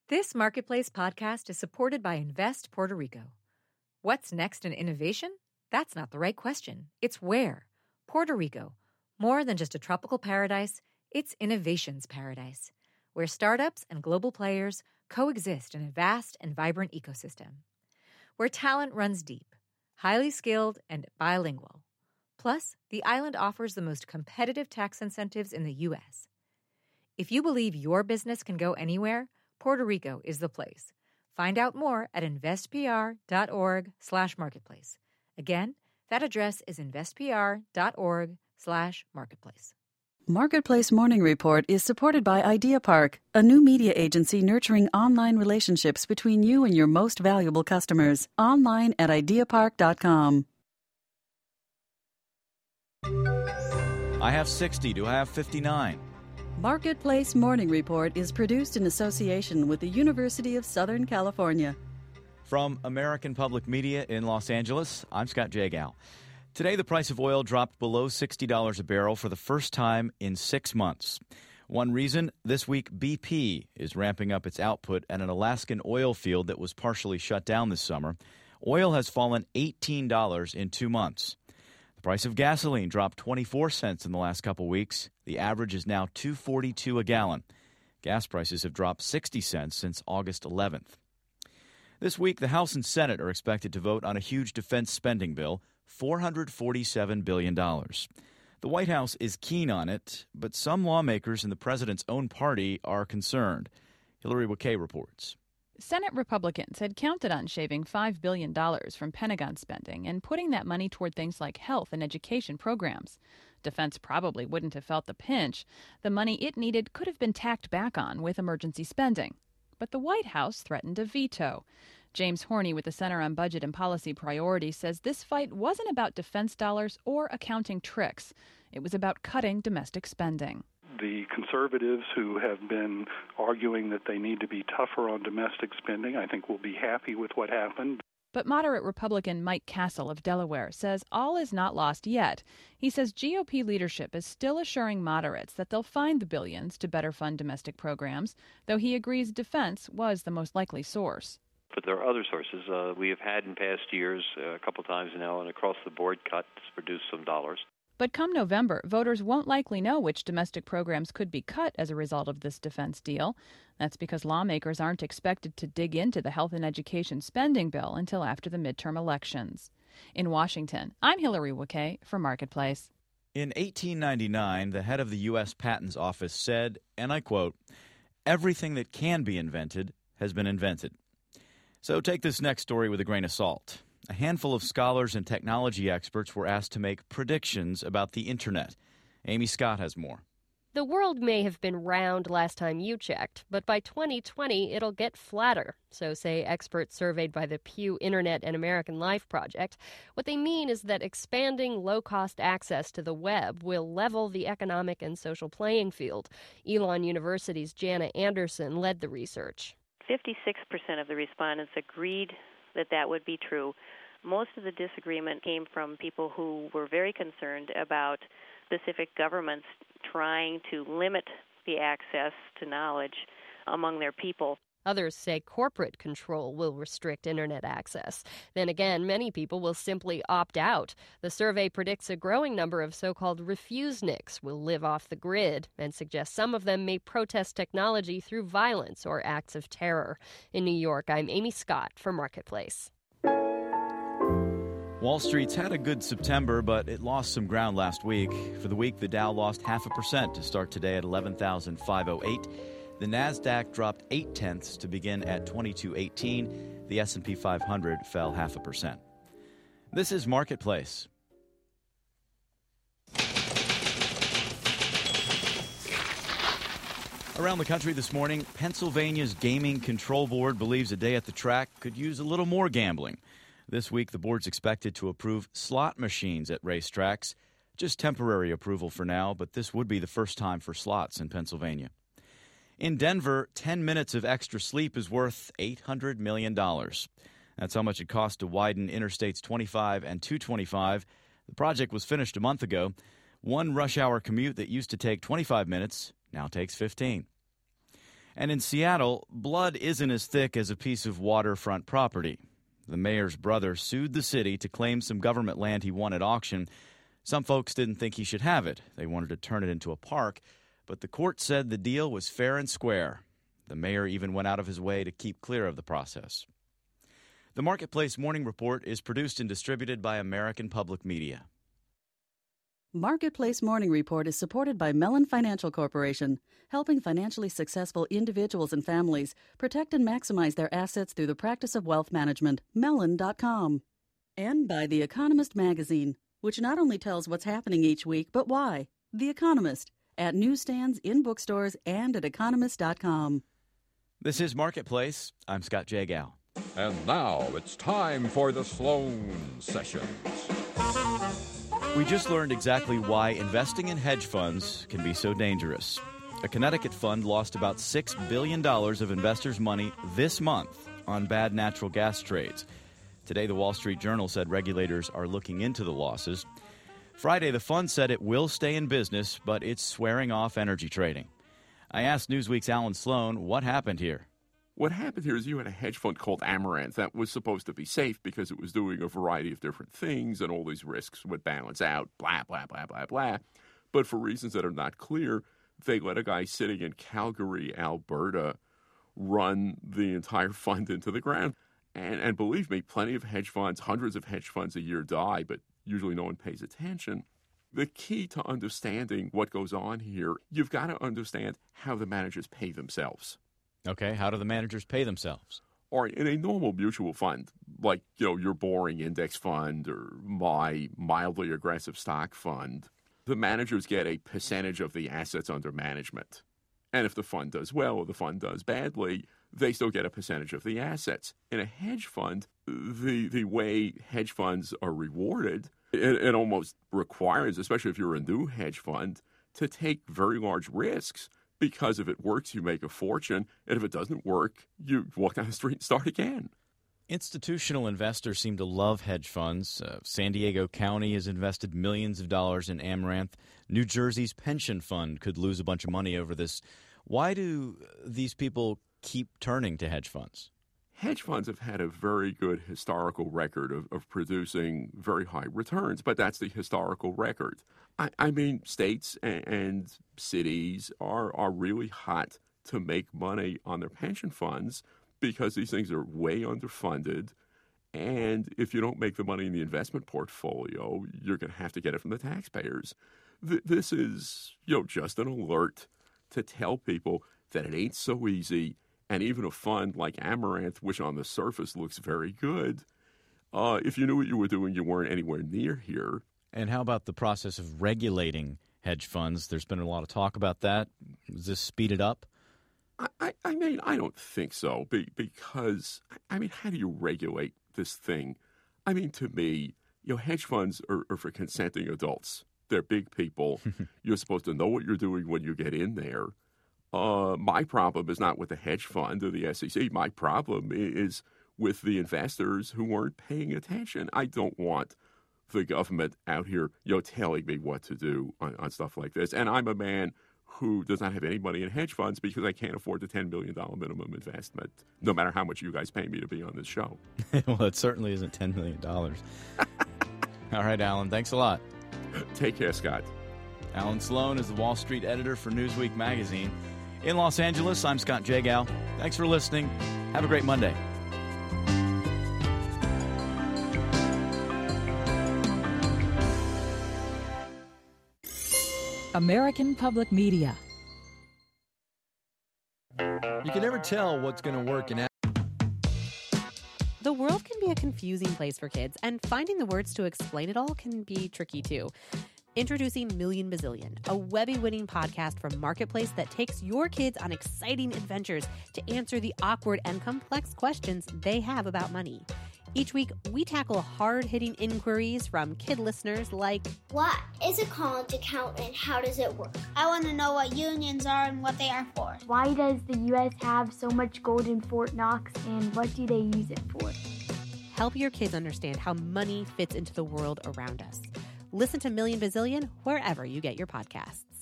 This Marketplace podcast is supported by Invest Puerto Rico. What's next in innovation? That's not the right question. It's where. Puerto Rico. More than just a tropical paradise, it's innovation's paradise, where startups and global players coexist in a vast and vibrant ecosystem. Where talent runs deep, highly skilled, and bilingual. Plus, the island offers the most competitive tax incentives in the U.S. If you believe your business can go anywhere, Puerto Rico is the place. Find out more at investpr.org/marketplace. Again, that address is investpr.org/marketplace. Marketplace Morning Report is supported by Idea Park, a new media agency nurturing online relationships between you and your most valuable customers. Online at ideapark.com. I have 60. Do I have 59? Marketplace Morning Report is produced in association with the University of Southern California. From American Public Media in Los Angeles, I'm Scott Jagow. Today, the price of oil dropped below $60 a barrel for the first time in 6 months. One reason, this week BP is ramping up its output at an Alaskan oil field that was partially shut down this summer. Oil has fallen $18 in 2 months. The price of gasoline dropped 24 cents in the last couple weeks. The average is now $2.42 a gallon. Gas prices have dropped 60 cents since August 11th. This week, the House and Senate are expected to vote on a huge defense spending bill, $447 billion. The White House is keen on it, but some lawmakers in the president's own party are concerned. Hillary Wakay reports. Senate Republicans had counted on shaving $5 billion from Pentagon spending and putting that money toward things like health and education programs. Defense probably wouldn't have felt the pinch. The money it needed could have been tacked back on with emergency spending. But the White House threatened a veto. James Horney with the Center on Budget and Policy Priorities says this fight wasn't about defense dollars or accounting tricks. It was about cutting domestic spending. The conservatives who have been arguing that they need to be tougher on domestic spending, I think will be happy with what happened. But moderate Republican Mike Castle of Delaware says all is not lost yet. He says GOP leadership is still assuring moderates that they'll find the billions to better fund domestic programs, though he agrees defense was the most likely source. But there are other sources. We have had in past years, a couple times now, an across-the-board cut to produce some dollars. But come November, voters won't likely know which domestic programs could be cut as a result of this defense deal. That's because lawmakers aren't expected to dig into the health and education spending bill until after the midterm elections. In Washington, I'm Hillary Wakay for Marketplace. In 1899, the head of the U.S. Patents Office said, and I quote, "Everything that can be invented has been invented." So take this next story with a grain of salt. A handful of scholars and technology experts were asked to make predictions about the Internet. Amy Scott has more. The world may have been round last time you checked, but by 2020 it'll get flatter, so say experts surveyed by the Pew Internet and American Life Project. What they mean is that expanding low-cost access to the web will level the economic and social playing field. Elon University's Jana Anderson led the research. 56% of the respondents agreed that that would be true. Most of the disagreement came from people who were very concerned about specific governments trying to limit the access to knowledge among their people. Others say corporate control will restrict Internet access. Then again, many people will simply opt out. The survey predicts a growing number of so-called refusenicks will live off the grid and suggests some of them may protest technology through violence or acts of terror. In New York, I'm Amy Scott for Marketplace. Wall Street's had a good September, but it lost some ground last week. For the week, the Dow lost 0.5% to start today at 11,508. The Nasdaq dropped 0.8 to begin at 2218. The S&P 500 fell 0.5%. This is Marketplace. Around the country this morning, Pennsylvania's Gaming Control Board believes a day at the track could use a little more gambling. This week, the board's expected to approve slot machines at racetracks. Just temporary approval for now, but this would be the first time for slots in Pennsylvania. In Denver, 10 minutes of extra sleep is worth $800 million. That's how much it cost to widen Interstates 25 and 225. The project was finished a month ago. One rush hour commute that used to take 25 minutes now takes 15. And in Seattle, blood isn't as thick as a piece of waterfront property. The mayor's brother sued the city to claim some government land he won at auction. Some folks didn't think he should have it. They wanted to turn it into a park, but the court said the deal was fair and square. The mayor even went out of his way to keep clear of the process. The Marketplace Morning Report is produced and distributed by American Public Media. Marketplace Morning Report is supported by Mellon Financial Corporation, helping financially successful individuals and families protect and maximize their assets through the practice of wealth management. Mellon.com. And by The Economist magazine, which not only tells what's happening each week, but why. The Economist, at newsstands, in bookstores, and at economist.com. This is Marketplace. I'm Scott Jagow. And now it's time for the Sloan Sessions. We just learned exactly why investing in hedge funds can be so dangerous. A Connecticut fund lost about $6 billion of investors' money this month on bad natural gas trades. Today, the Wall Street Journal said regulators are looking into the losses. Friday, the fund said it will stay in business, but it's swearing off energy trading. I asked Newsweek's Alan Sloan what happened here. What happened here is you had a hedge fund called Amaranth that was supposed to be safe because it was doing a variety of different things and all these risks would balance out, blah, blah, blah, blah, blah. But for reasons that are not clear, they let a guy sitting in Calgary, Alberta, run the entire fund into the ground. And believe me, plenty of hedge funds, hundreds of hedge funds a year die, but usually no one pays attention. The key to understanding what goes on here, you've got to understand how the managers pay themselves. Okay, how do the managers pay themselves? Or in a normal mutual fund, like your boring index fund or my mildly aggressive stock fund, the managers get a percentage of the assets under management. And if the fund does well or the fund does badly, they still get a percentage of the assets. In a hedge fund, the way hedge funds are rewarded, it almost requires, especially if you're a new hedge fund, to take very large risks. Because if it works, you make a fortune, and if it doesn't work, you walk down the street and start again. Institutional investors seem to love hedge funds. San Diego County has invested millions of dollars in Amaranth. New Jersey's pension fund could lose a bunch of money over this. Why do these people keep turning to hedge funds? Hedge funds have had a very good historical record of producing very high returns, but that's the historical record. I mean, states and cities are really hot to make money on their pension funds because these things are way underfunded. And if you don't make the money in the investment portfolio, you're going to have to get it from the taxpayers. This is, just an alert to tell people that it ain't so easy. And even a fund like Amaranth, which on the surface looks very good, if you knew what you were doing, you weren't anywhere near here. And how about the process of regulating hedge funds? There's been a lot of talk about that. Does this speed it up? I mean, I don't think so, because, how do you regulate this thing? I mean, to me, hedge funds are for consenting adults. They're big people. You're supposed to know what you're doing when you get in there. My problem is not with the hedge fund or the SEC. My problem is with the investors who weren't paying attention. I don't want the government out here, telling me what to do on stuff like this. And I'm a man who does not have any money in hedge funds because I can't afford the $10 million minimum investment, no matter how much you guys pay me to be on this show. Well, it certainly isn't $10 million. All right, Alan, thanks a lot. Take care, Scott. Alan Sloan is the Wall Street editor for Newsweek magazine. In Los Angeles, I'm Scott Jagow. Thanks for listening. Have a great Monday. American Public Media. You can never tell what's going to work in. The world can be a confusing place for kids, and finding the words to explain it all can be tricky too. Introducing Million Bazillion, a Webby-winning podcast from Marketplace that takes your kids on exciting adventures to answer the awkward and complex questions they have about money. Each week, we tackle hard-hitting inquiries from kid listeners like, what is a college account and how does it work? I want to know what unions are and what they are for. Why does the U.S. have so much gold in Fort Knox and what do they use it for? Help your kids understand how money fits into the world around us. Listen to Million Bazillion wherever you get your podcasts.